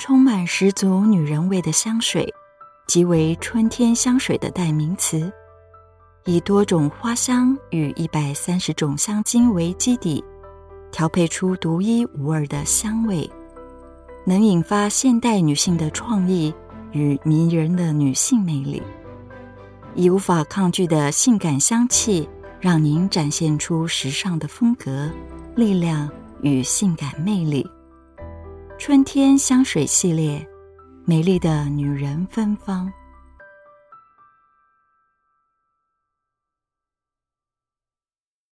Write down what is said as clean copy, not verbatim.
充满十足女人味的香水，即为春天香水的代名词，以多种花香与130种香精为基底，调配出独一无二的香味，能引发现代女性的创意与迷人的女性魅力，以无法抗拒的性感香气，让您展现出时尚的风格、力量与性感魅力。春天香水系列，美丽的女人芬芳。